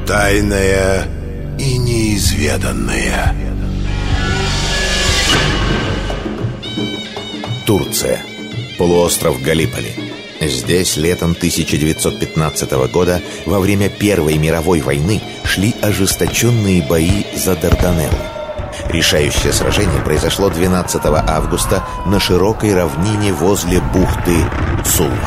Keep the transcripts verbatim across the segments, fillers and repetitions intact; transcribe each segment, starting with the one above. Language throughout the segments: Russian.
Тайное и неизведанное. Турция. Полуостров Галиполи. Здесь летом тысяча девятьсот пятнадцатого года во время Первой мировой войны шли ожесточенные бои за Дарданеллы. Решающее сражение произошло двенадцатого августа на широкой равнине возле бухты Сулва.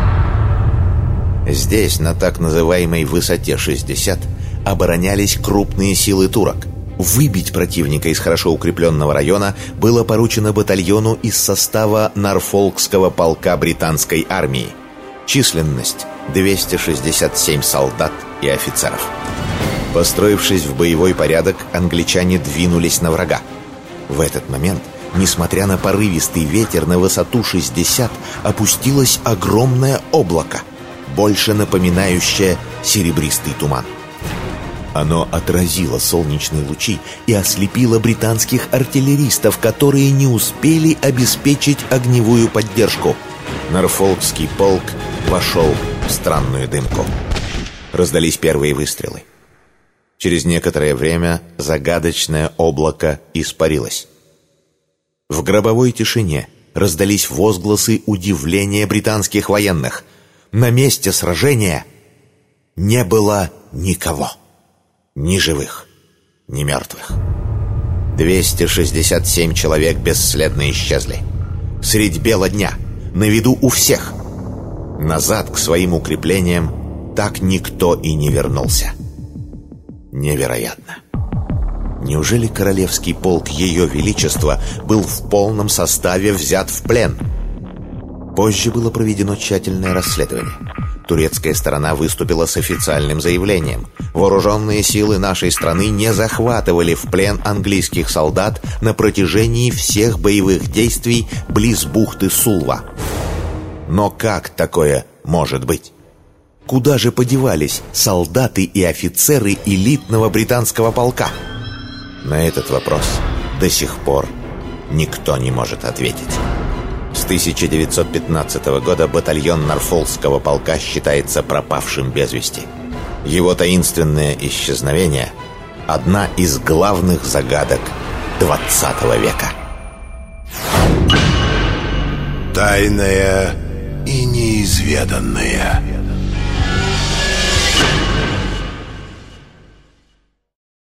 Здесь, на так называемой высоте шестьдесят, оборонялись крупные силы турок. Выбить противника из хорошо укрепленного района было поручено батальону из состава Норфолкского полка британской армии. Численность – двести шестьдесят семь солдат и офицеров. Построившись в боевой порядок, англичане двинулись на врага. В этот момент, несмотря на порывистый ветер, на высоту шестьдесят опустилось огромное облако, больше напоминающее серебристый туман. Оно отразило солнечные лучи и ослепило британских артиллеристов, которые не успели обеспечить огневую поддержку. Норфолкский полк вошел в странную дымку. Раздались первые выстрелы. Через некоторое время загадочное облако испарилось. В гробовой тишине раздались возгласы удивления британских военных. На месте сражения не было никого. Ни живых, ни мертвых. двести шестьдесят семь человек бесследно исчезли. Средь бела дня, на виду у всех. Назад к своим укреплениям так никто и не вернулся. Невероятно. Неужели королевский полк Ее Величества был в полном составе взят в плен? Позже было проведено тщательное расследование. Турецкая сторона выступила с официальным заявлением. Вооруженные силы нашей страны не захватывали в плен английских солдат на протяжении всех боевых действий близ бухты Сулва. Но как такое может быть? Куда же подевались солдаты и офицеры элитного британского полка? На этот вопрос до сих пор никто не может ответить. С тысяча девятьсот пятнадцатого года батальон Норфолкского полка считается пропавшим без вести. Его таинственное исчезновение – одна из главных загадок двадцатого века. Тайное и неизведанное.